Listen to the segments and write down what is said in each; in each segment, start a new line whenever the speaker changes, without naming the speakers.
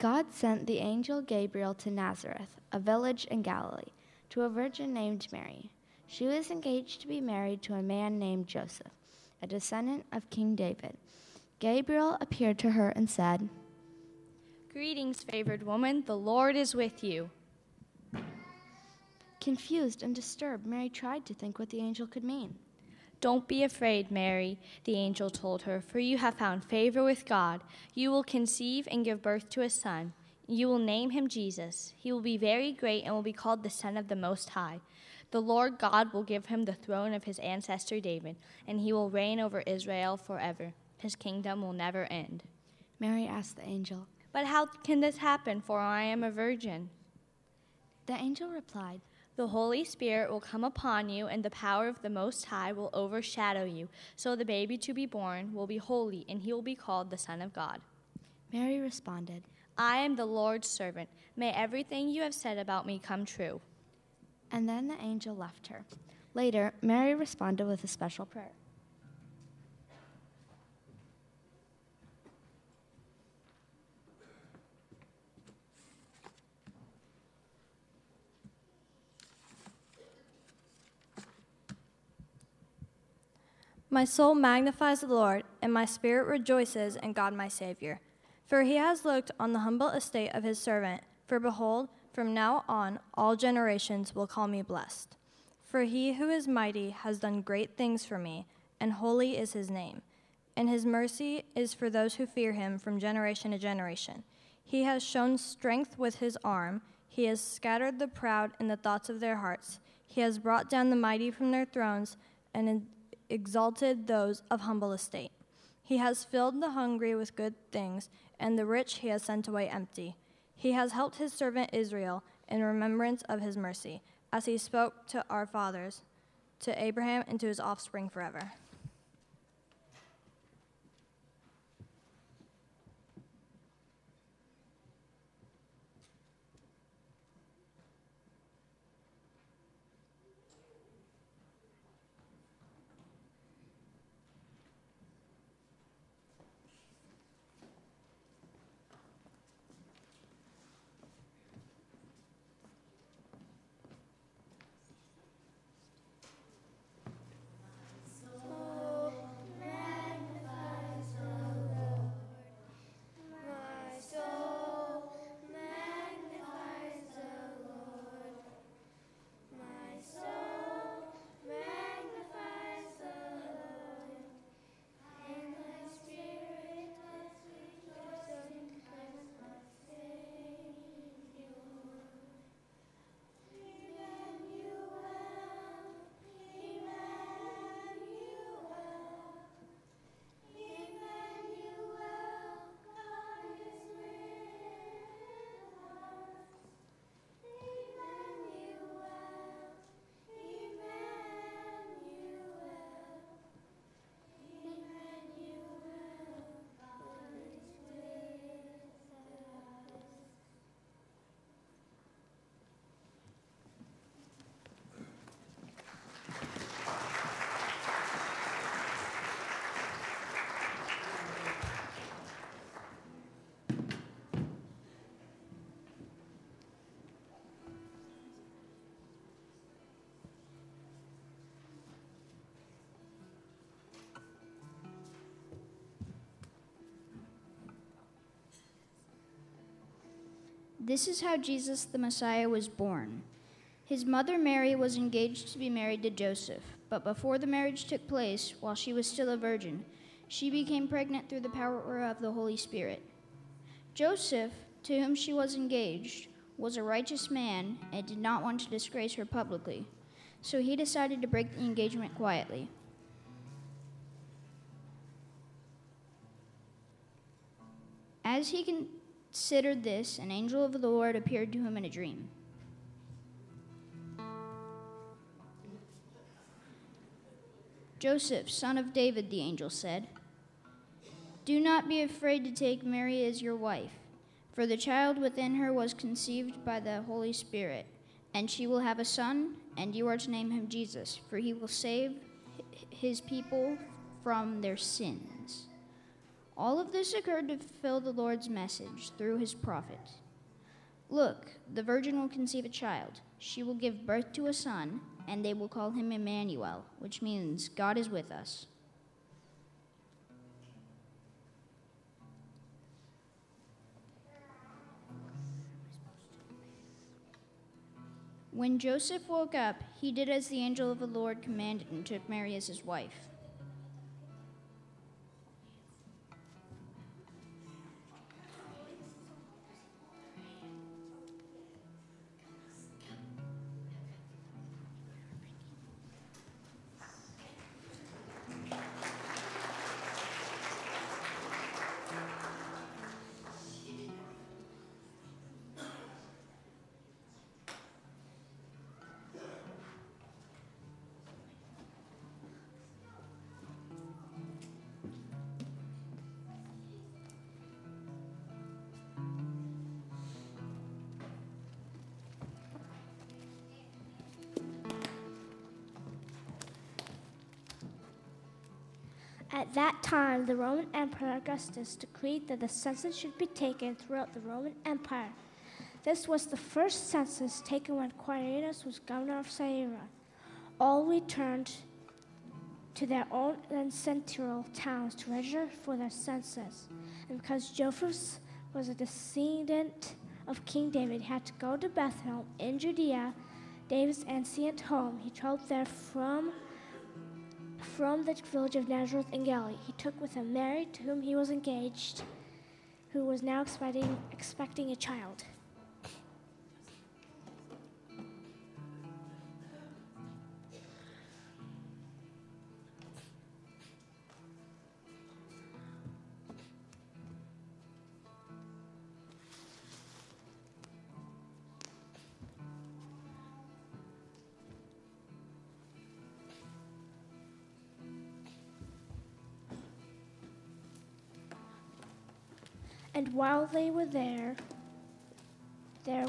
God sent the angel Gabriel to Nazareth, a village in Galilee, to a virgin named Mary. She was engaged to be married to a man named Joseph, a descendant of King David. Gabriel appeared to her and said,
"Greetings, favored woman, the Lord is with you."
Confused and disturbed, Mary tried to think what the angel could mean.
"Don't be afraid, Mary," the angel told her, "for you have found favor with God. You will conceive and give birth to a son. You will name him Jesus. He will be very great and will be called the Son of the Most High. The Lord God will give him the throne of his ancestor David, and he will reign over Israel forever. His kingdom will never end."
Mary asked the angel,
"But how can this happen, for I am a virgin?"
The angel replied,
"The Holy Spirit will come upon you, and the power of the Most High will overshadow you. So the baby to be born will be holy, and he will be called the Son of God."
Mary responded,
"I am the Lord's servant. May everything you have said about me come true."
and then the angel left her. Later, Mary responded with a special prayer.
My soul magnifies the Lord, and my spirit rejoices in God my Savior. For he has looked on the humble estate of his servant. For behold, from now on all generations will call me blessed. For he who is mighty has done great things for me, and holy is his name. And his mercy is for those who fear him from generation to generation. He has shown strength with his arm. He has scattered the proud in the thoughts of their hearts. He has brought down the mighty from their thrones and exalted those of humble estate. He has filled the hungry with good things, and the rich he has sent away empty. He has helped his servant Israel in remembrance of his mercy, as he spoke to our fathers, to Abraham and to his offspring forever.
This is how Jesus the Messiah was born. His mother Mary was engaged to be married to Joseph, but before the marriage took place, while she was still a virgin, she became pregnant through the power of the Holy Spirit. Joseph, to whom she was engaged, was a righteous man and did not want to disgrace her publicly, so he decided to break the engagement quietly. As he considered this, an angel of the Lord appeared to him in a dream. "Joseph, son of David," the angel said, "do not be afraid to take Mary as your wife, for the child within her was conceived by the Holy Spirit, and she will have a son, and you are to name him Jesus, for he will save his people from their sins." All of this occurred to fulfill the Lord's message through his prophet. Look, the virgin will conceive a child. She will give birth to a son, and they will call him Emmanuel, which means God is with us. When Joseph woke up, he did as the angel of the Lord commanded and took Mary as his wife.
At that time, the Roman Emperor Augustus decreed that the census should be taken throughout the Roman Empire. This was the first census taken when Quirinius was governor of Syria. All returned to their own ancestral towns to register for their census. And because Joseph was a descendant of King David, he had to go to Bethlehem in Judea, David's ancient home. He traveled there from the village of Nazareth in Galilee. He took with him Mary, to whom he was engaged, who was now expecting a child. And while they were there, the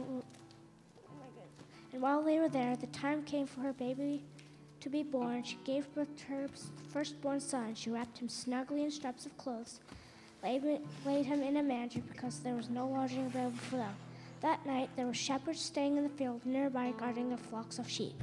time came for her baby to be born. She gave birth to her firstborn son. She wrapped him snugly in straps of clothes, laid him in a manger because there was no lodging available for them. That night there were shepherds staying in the field nearby guarding their flocks of sheep.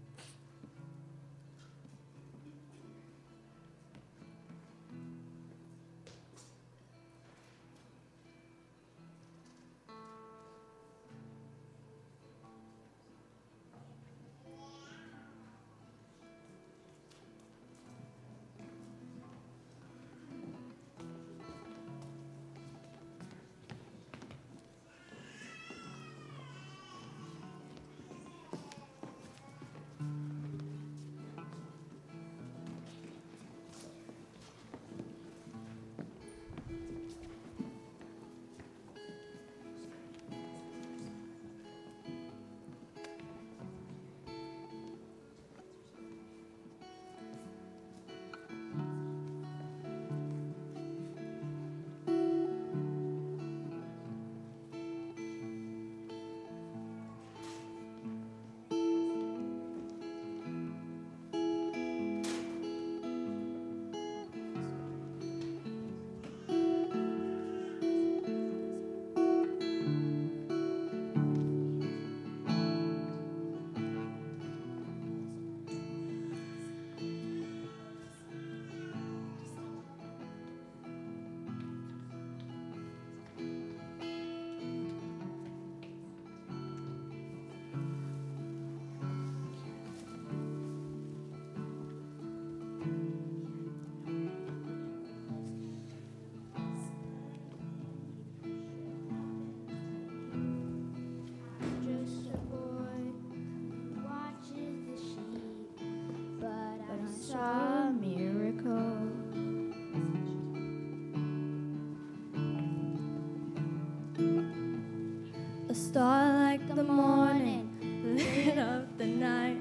A star like the morning lit up the night.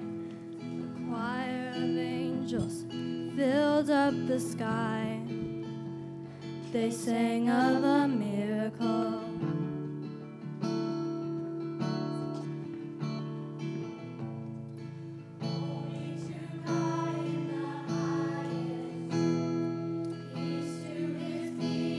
A choir of angels filled up the sky. They sang of a miracle.
Peace to his people.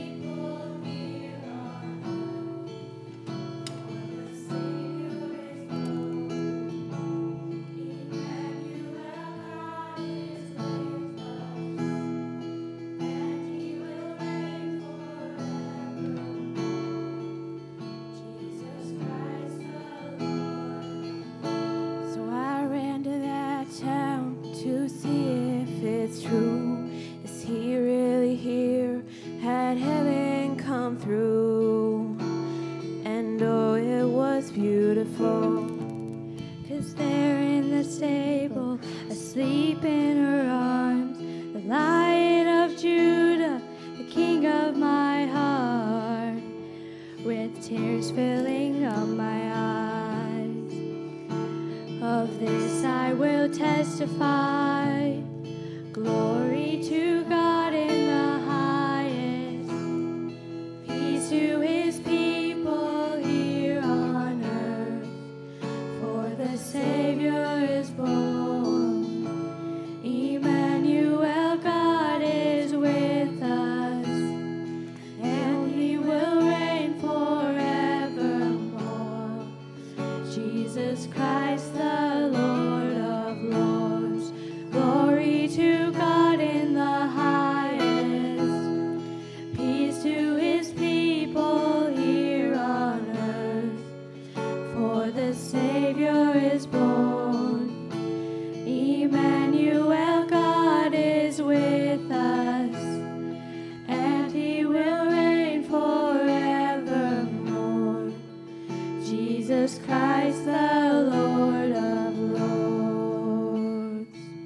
is beautiful. 'Cause there in the stable, asleep in her arms, the Lion of Judah, the King of my heart, with tears filling up my eyes. Of this I will testify, glory to God in the highest, peace to his people here on earth. For the Savior is born, Emmanuel, God is with us, and he will reign forevermore. Jesus Christ, the Lord of lords, glory to God in the highest, peace to his people here on earth. For the Savior is born, Emmanuel, God is with us, and he will reign forevermore. Jesus Christ, the Lord of lords.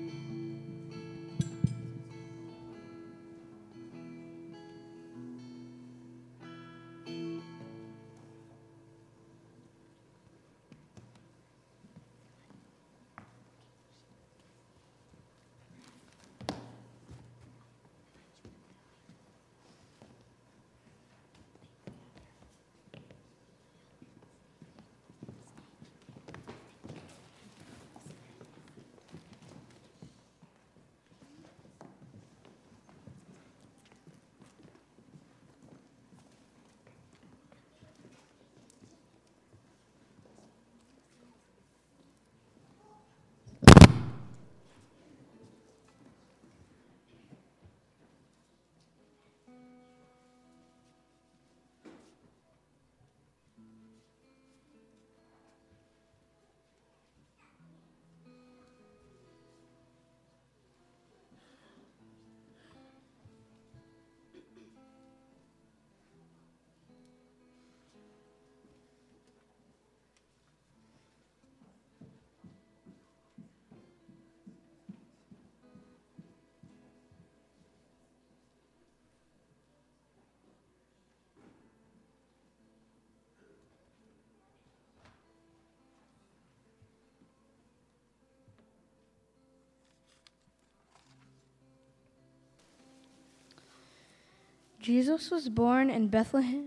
Jesus was born in Bethlehem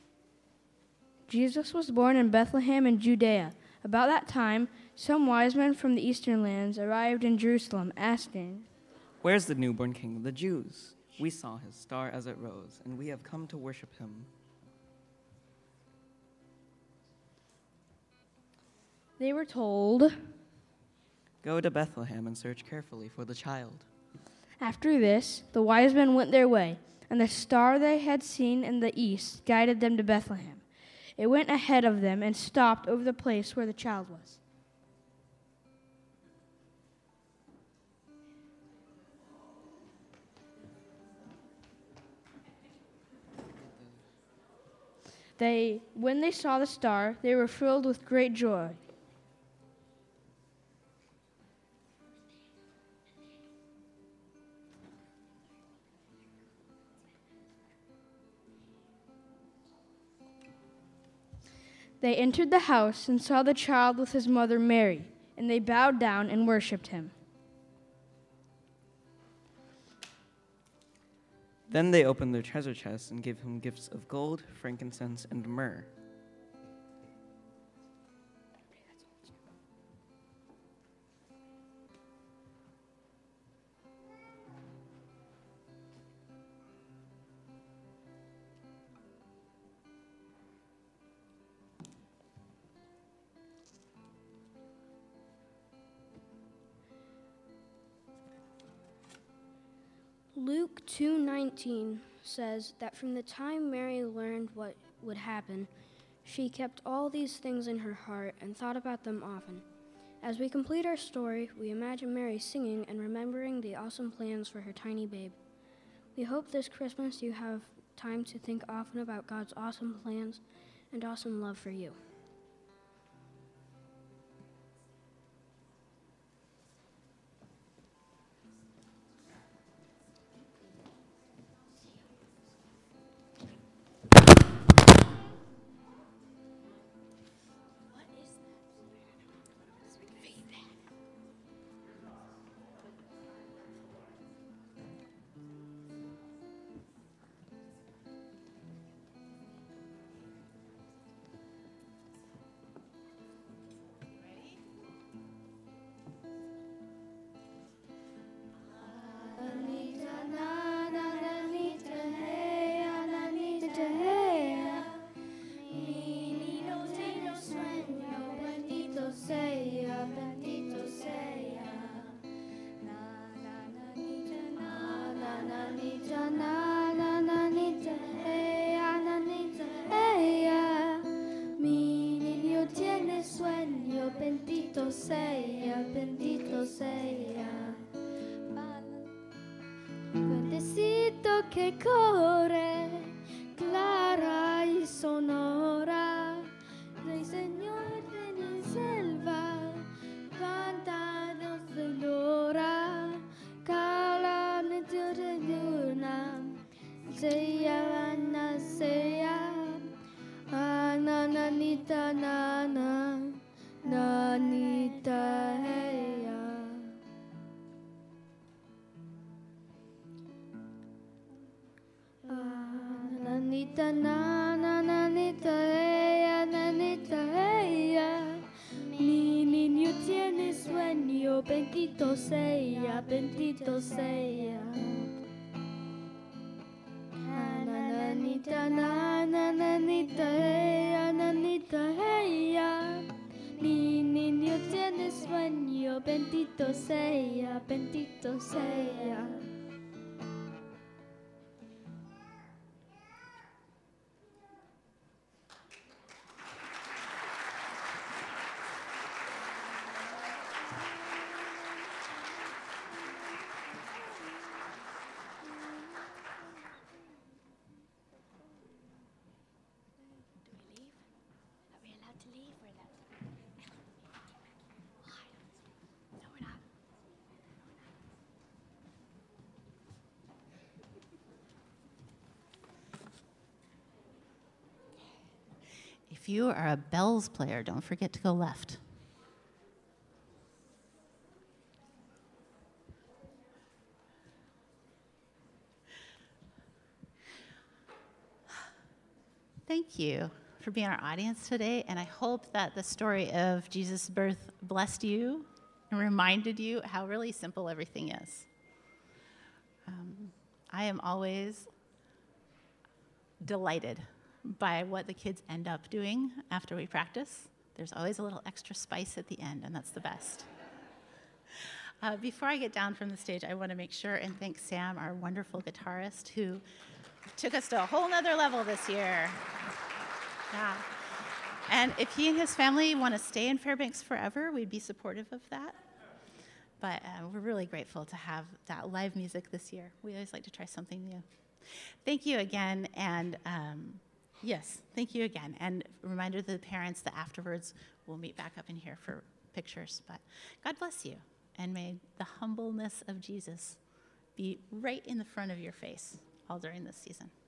in Judea. About that time, some wise men from the eastern lands arrived in Jerusalem, asking,
"Where's the newborn King of the Jews? We saw his star as it rose, and we have come to worship him."
They were told,
"Go to Bethlehem and search carefully for the child."
After this, the wise men went their way, and the star they had seen in the east guided them to Bethlehem. It went ahead of them and stopped over the place where the child was. When they saw the star, they were filled with great joy. They entered the house and saw the child with his mother Mary, and they bowed down and worshipped him.
Then they opened their treasure chests and gave him gifts of gold, frankincense, and myrrh.
Luke 2:19 says that from the time Mary learned what would happen, she kept all these things in her heart and thought about them often. As we complete our story, we imagine Mary singing and remembering the awesome plans for her tiny babe. We hope this Christmas you have time to think often about God's awesome plans and awesome love for you.
sea, bendito sea. Fuentecito que corre, clara y sonora, Rey Señor de la selva, cantado sonora, calamity de luna, sea, na, sea, nanita, nana, nanita, heya. Nanita, nana, nanita, ella. Mi niño tiene sueño, bendito sea, bendito sea. Nanita, nana, nanita, ella. Mi niño tiene sueño, bendito sea, bendito sea.
If you are a bells player, don't forget to go left. Thank you for being our audience today, and I hope that the story of Jesus' birth blessed you and reminded you how really simple everything is. I am always delighted by what the kids end up doing after we practice. There's always a little extra spice at the end, and that's the best. Before I get down from the stage, I want to make sure and thank Sam, our wonderful guitarist, who took us to a whole nother level this year. Yeah. And if he and his family want to stay in Fairbanks forever, we'd be supportive of that. But we're really grateful to have that live music this year. We always like to try something new. Thank you again, and yes, thank you again. And a reminder to the parents that afterwards we'll meet back up in here for pictures. But God bless you, and may the humbleness of Jesus be right in the front of your face all during this season.